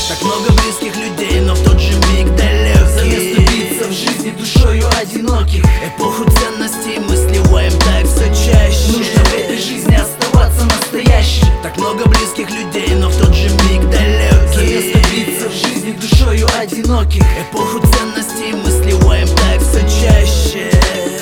Так много близких людей, но в тот же миг далеких. За место биться в жизни душою одиноких. Эпоху ценностей мы сливаем так все чаще. Нужно в этой жизни оставаться настоящим. Так много близких людей, но в тот же миг далеких. За место биться в жизни душою одиноких. Эпоху ценностей мы сливаем так все чаще.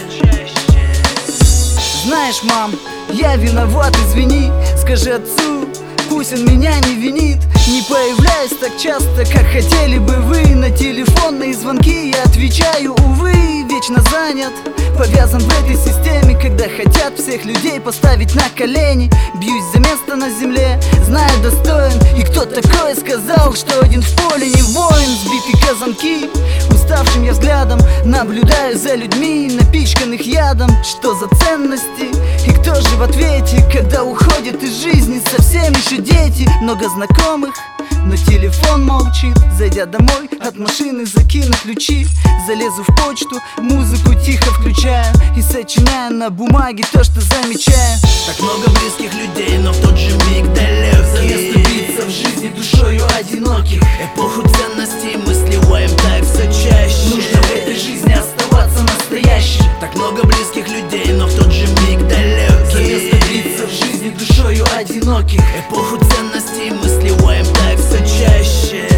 Знаешь, мам, я виноват, извини. Скажи отцу, пусть он меня не винит. Не появляюсь так часто, как хотели бы вы. На телефонные звонки я отвечаю, увы, вечно занят. Повязан в этой системе, когда хотят всех людей поставить на колени. Бьюсь за место на земле, знаю достоин. И кто такое сказал, что один в поле не воин? Сбитые казанки, уставшим я взглядом наблюдаю за людьми, напичканных ядом. Что за ценности? И кто же в ответе, когда уходят из жизни совсем еще дети? Много знакомых, но телефон молчит. Зайдя домой, от машины закину ключи. Залезу в почту, музыку тихо включаю и сочиняю на бумаге то, что замечаю. Так много близких людей, но в тот же миг далеких. За место биться в жизни душою одиноких. Эпоху ценностей мы сливаем так все чаще. Нужно в этой жизни оставаться настоящим. Так много близких людей, но в тот же миг далеких. За место биться в жизни душою одиноких. Эпоху ценностей мы сливаем так все чаще.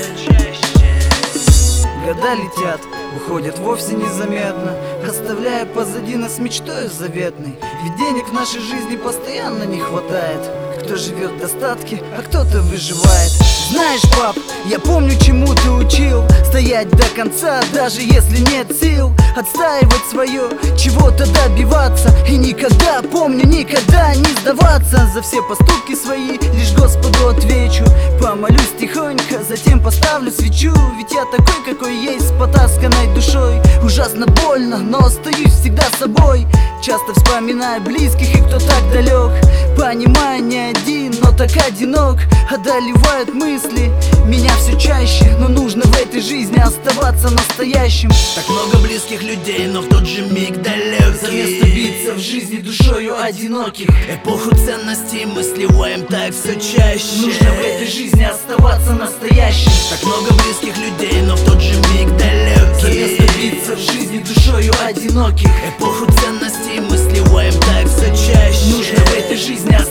Года летят, уходят вовсе незаметно, оставляя позади нас мечтой заветной. Ведь денег в нашей жизни постоянно не хватает. Кто живет в достатке, а кто-то выживает. Знаешь, пап, я помню, чему ты учил. Стоять до конца, даже если нет сил. Отстаивать свое, чего-то добиваться. И никогда, помню, никогда не сдаваться. За все поступки свои лишь Господу отвечу. Помолюсь тихонько, затем поставлю свечу. Ведь я такой, какой есть, с потасканной душой. Ужасно больно, но остаюсь всегда собой. Часто вспоминаю близких и кто так далек. Понимаю, не один, но так одинок. Одолевают мысли меня все чаще. Но нужно в этой жизни оставаться настоящим. Так много близких людей, но в тот же миг далеких. За место биться в жизни душою одиноких. Эпоху ценностей мы сливаем так все чаще. Нужно в этой жизни оставаться настоящим. Так много близких людей, но в тот же миг далеких. За место биться в жизни душою одиноких. Эпоху ценностей мы сливаем так все чаще. Нужно в этой жизни